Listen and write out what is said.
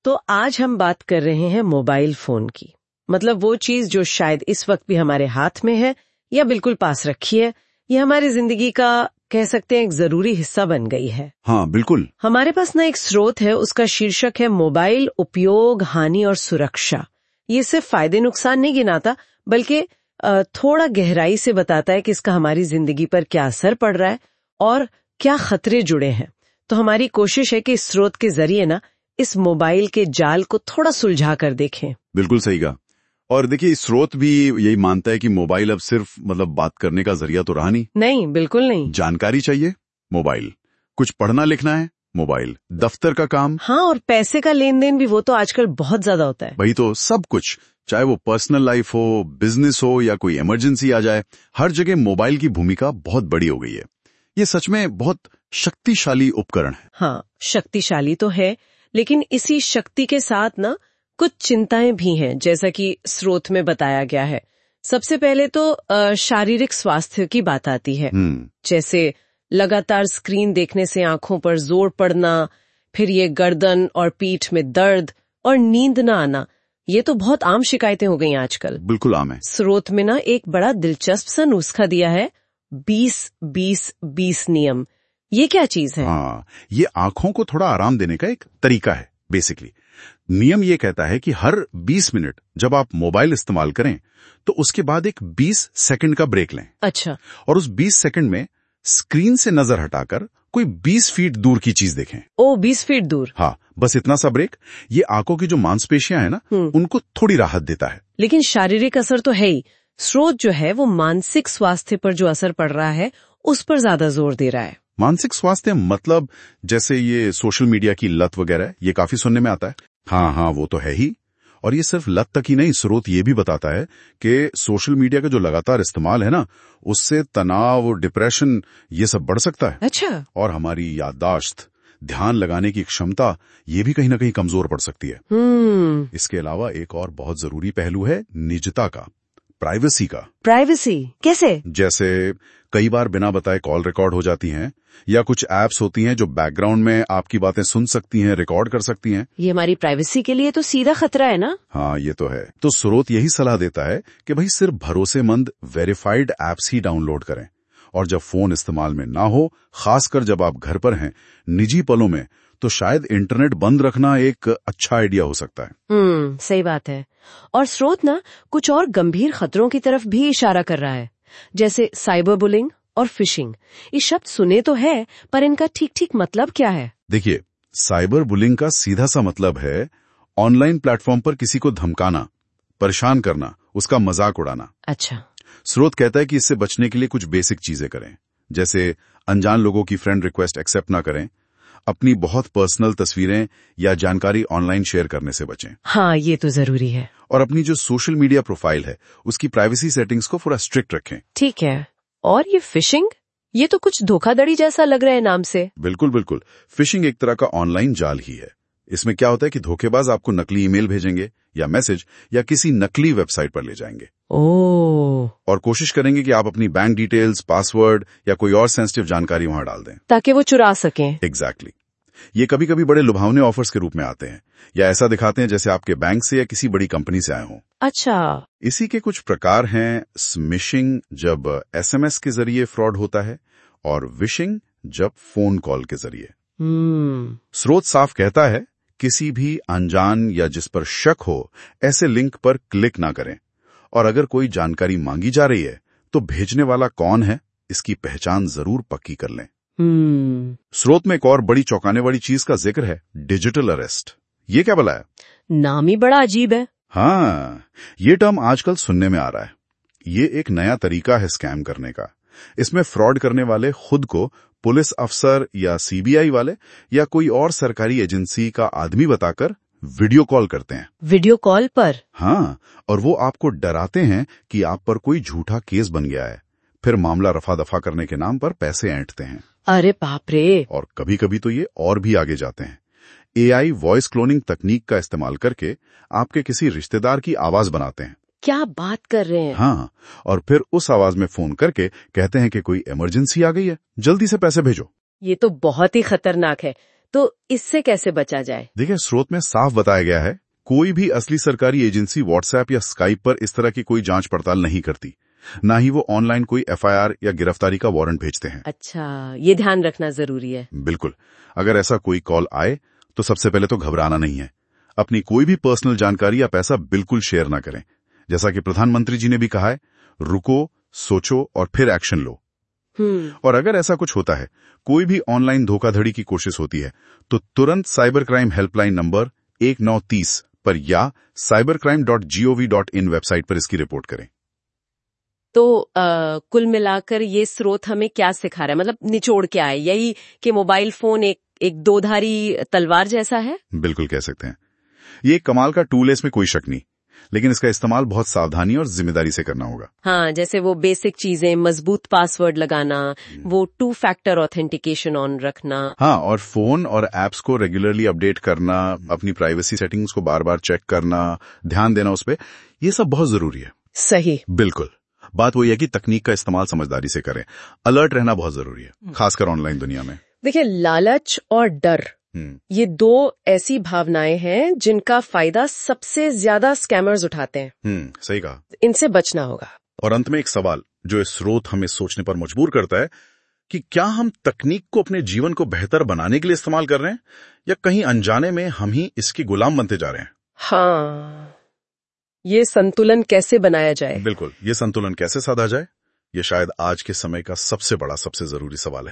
तो आज हम बात कर रहे हैं मोबाइल फोन की। मतलब वो चीज जो शायद इस वक्त भी हमारे हाथ में है या बिल्कुल पास रखी है। ये हमारी जिंदगी का कह सकते हैं एक जरूरी हिस्सा बन गई है। हाँ बिल्कुल। हमारे पास ना एक स्रोत है, उसका शीर्षक है मोबाइल उपयोग, हानि और सुरक्षा। ये सिर्फ फायदे नुकसान नहीं गिनाता, बल्कि थोड़ा गहराई से बताता है कि इसका हमारी जिंदगी पर क्या असर पड़ रहा है और क्या खतरे जुड़े हैं। तो हमारी कोशिश है कि इस स्रोत के जरिए ना इस मोबाइल के जाल को थोड़ा सुलझा कर देखें। बिल्कुल सही कहा। और देखिए स्रोत भी यही मानता है कि मोबाइल अब सिर्फ बात करने का जरिया तो रहा नहीं, बिल्कुल नहीं। जानकारी चाहिए, मोबाइल। कुछ पढ़ना लिखना है, मोबाइल। दफ्तर का काम, हाँ, और पैसे का लेन देन भी वो तो आजकल बहुत ज्यादा होता है। वही तो सब कुछ, चाहे वो पर्सनल लाइफ हो, बिजनेस हो या कोई इमरजेंसी आ जाए, हर जगह मोबाइल की भूमिका बहुत बड़ी हो गई है। ये सच में बहुत शक्तिशाली उपकरण है। हाँ, शक्तिशाली तो है, लेकिन इसी शक्ति के साथ ना कुछ चिंताएं भी हैं, जैसा कि स्रोत में बताया गया है। सबसे पहले तो शारीरिक स्वास्थ्य की बात आती है, जैसे लगातार स्क्रीन देखने से आंखों पर जोर पड़ना, फिर ये गर्दन और पीठ में दर्द और नींद न आना, ये तो बहुत आम शिकायतें हो गई आजकल। बिल्कुल आम है। स्रोत में ना एक बड़ा दिलचस्प सा नुस्खा दिया है, 20-20-20 नियम। ये क्या चीज है? हाँ, ये आंखों को थोड़ा आराम देने का एक तरीका है। बेसिकली नियम ये कहता है कि हर 20 मिनट जब आप मोबाइल इस्तेमाल करें तो उसके बाद एक 20 सेकंड का ब्रेक लें। अच्छा। और उस 20 सेकंड में स्क्रीन से नजर हटाकर कोई 20 फीट दूर की चीज देखें। ओ, 20 फीट दूर? हाँ, बस इतना सा ब्रेक। ये आंखों की जो मांसपेशियां है ना, उनको थोड़ी राहत देता है। लेकिन शारीरिक असर तो है ही, स्रोत जो है वो मानसिक स्वास्थ्य पर जो असर पड़ रहा है उस पर ज्यादा जोर दे रहा है। मानसिक स्वास्थ्य मतलब जैसे ये सोशल मीडिया की लत वगैरह, ये काफी सुनने में आता है। हाँ, वो तो है ही। और ये सिर्फ लत तक ही नहीं, स्रोत ये भी बताता है कि सोशल मीडिया का जो लगातार इस्तेमाल है ना, उससे तनाव, डिप्रेशन, ये सब बढ़ सकता है। अच्छा। और हमारी याददाश्त, ध्यान लगाने की क्षमता, ये भी कहीं ना कहीं कमजोर पड़ सकती है। इसके अलावा एक और बहुत जरूरी पहलू है निजता का, प्राइवेसी का। प्राइवेसी कैसे? जैसे कई बार बिना बताए कॉल रिकॉर्ड हो जाती हैं, या कुछ ऐप्स होती हैं जो बैकग्राउंड में आपकी बातें सुन सकती हैं, रिकॉर्ड कर सकती हैं। ये हमारी प्राइवेसी के लिए तो सीधा खतरा है ना? हाँ, ये तो है। तो स्रोत यही सलाह देता है कि भाई सिर्फ भरोसेमंद वेरीफाइड ऐप्स ही डाउनलोड करें। और जब फोन इस्तेमाल में ना हो, खासकर जब आप घर पर हैं, निजी पलों में, तो शायद इंटरनेट बंद रखना एक अच्छा आइडिया हो सकता है। सही बात है। और स्रोत ना कुछ और गंभीर खतरों की तरफ भी इशारा कर रहा है, जैसे साइबर बुलिंग और फिशिंग। ये शब्द सुने तो है, पर इनका ठीक ठीक मतलब क्या है? देखिए, साइबर बुलिंग का सीधा सा मतलब है ऑनलाइन प्लेटफॉर्म पर किसी को धमकाना, परेशान करना, उसका मजाक उड़ाना। अच्छा। स्रोत कहता है कि इससे बचने के लिए कुछ बेसिक चीजें करें, जैसे अनजान लोगों की फ्रेंड रिक्वेस्ट एक्सेप्ट ना करें, अपनी बहुत पर्सनल तस्वीरें या जानकारी ऑनलाइन शेयर करने से बचें। हाँ, ये तो जरूरी है। और अपनी जो सोशल मीडिया प्रोफाइल है, उसकी प्राइवेसी सेटिंग्स को पूरा स्ट्रिक्ट रखें। ठीक है। और ये फिशिंग, ये तो कुछ धोखाधड़ी जैसा लग रहा है नाम से। बिल्कुल। फिशिंग एक तरह का ऑनलाइन जाल ही है। इसमें क्या होता है कि धोखेबाज आपको नकली ईमेल भेजेंगे या मैसेज या किसी नकली वेबसाइट पर ले जाएंगे। और कोशिश करेंगे कि आप अपनी बैंक डिटेल्स, पासवर्ड या कोई और सेंसिटिव जानकारी वहां डाल दें, ताकि वो चुरा सकें। एग्जैक्टली। ये कभी कभी बड़े लुभावने ऑफर्स के रूप में आते हैं, या ऐसा दिखाते हैं जैसे आपके बैंक से या किसी बड़ी कंपनी से आए हों। अच्छा। इसी के कुछ प्रकार हैं स्मिशिंग, जब SMS के जरिए फ्रॉड होता है, और विशिंग, जब फोन कॉल के जरिए। स्रोत साफ कहता है किसी भी अनजान या जिस पर शक हो ऐसे लिंक पर क्लिक ना करें। और अगर कोई जानकारी मांगी जा रही है तो भेजने वाला कौन है, इसकी पहचान जरूर पक्की कर लें। स्रोत में एक और बड़ी चौंकाने वाली चीज का जिक्र है, डिजिटल अरेस्ट। ये क्या भला है? नाम ही बड़ा अजीब है। हाँ, ये टर्म आजकल सुनने में आ रहा है। ये एक नया तरीका है स्कैम करने का। इसमें फ्रॉड करने वाले खुद को पुलिस अफसर या CBI वाले या कोई और सरकारी एजेंसी का आदमी बताकर वीडियो कॉल करते हैं। वीडियो कॉल पर? हाँ, और वो आपको डराते हैं कि आप पर कोई झूठा केस बन गया है। फिर मामला रफा दफा करने के नाम पर पैसे ऐंठते हैं। अरे बाप रे। और कभी कभी तो ये और भी आगे जाते हैं। AI वॉइस क्लोनिंग तकनीक का इस्तेमाल करके आपके किसी रिश्तेदार की आवाज बनाते हैं। क्या बात कर रहे हैं? हाँ, और फिर उस आवाज में फोन करके कहते हैं कि कोई इमरजेंसी आ गई है, जल्दी से पैसे भेजो। ये तो बहुत ही खतरनाक है। तो इससे कैसे बचा जाए? देखिए, स्रोत में साफ बताया गया है, कोई भी असली सरकारी एजेंसी व्हाट्सएप या स्काइप पर इस तरह की कोई जांच पड़ताल नहीं करती। ना ही वो ऑनलाइन कोई एफआईआर या गिरफ्तारी का वारंट भेजते हैं। अच्छा, ये ध्यान रखना जरूरी है। बिल्कुल। अगर ऐसा कोई कॉल आए तो सबसे पहले तो घबराना नहीं है। अपनी कोई भी पर्सनल जानकारी या पैसा बिल्कुल शेयर ना करें। जैसा कि प्रधानमंत्री जी ने भी कहा है, रुको, सोचो और फिर एक्शन लो। और अगर ऐसा कुछ होता है, कोई भी ऑनलाइन धोखाधड़ी की कोशिश होती है, तो तुरंत साइबर क्राइम हेल्पलाइन नंबर 1930 पर या cybercrime.gov.in वेबसाइट पर इसकी रिपोर्ट करें। तो कुल मिलाकर ये स्रोत हमें क्या सिखा रहा है, मतलब निचोड़ क्या है? यही कि मोबाइल फोन एक दोधारी तलवार जैसा है? बिल्कुल कह सकते हैं। ये एक कमाल का टूल है, इसमें कोई शक नहीं, लेकिन इसका इस्तेमाल बहुत सावधानी और जिम्मेदारी से करना होगा। हाँ, जैसे वो बेसिक चीजें, मजबूत पासवर्ड लगाना, वो 2 फैक्टर ऑथेंटिकेशन ऑन रखना। हाँ, और फोन और एप्स को रेगुलरली अपडेट करना, अपनी प्राइवेसी सेटिंग्स को बार बार चेक करना, ध्यान देना उस पे, ये सब बहुत जरूरी है। सही। बिल्कुल। बात वही है कि तकनीक का इस्तेमाल समझदारी से करें। अलर्ट रहना बहुत जरूरी है, खासकर ऑनलाइन दुनिया में। देखिए, लालच और डर, ये 2 ऐसी भावनाएं हैं जिनका फायदा सबसे ज्यादा स्कैमर्स उठाते हैं। सही कहा। इनसे बचना होगा। और अंत में एक सवाल जो इस स्रोत हमें सोचने पर मजबूर करता है कि क्या हम तकनीक को अपने जीवन को बेहतर बनाने के लिए इस्तेमाल कर रहे हैं, या कहीं अनजाने में हम ही इसकी गुलाम बनते जा रहे हैं। हाँ, ये संतुलन कैसे बनाया जाए? बिल्कुल, ये संतुलन कैसे साधा जाए, ये शायद आज के समय का सबसे बड़ा, सबसे जरूरी सवाल है।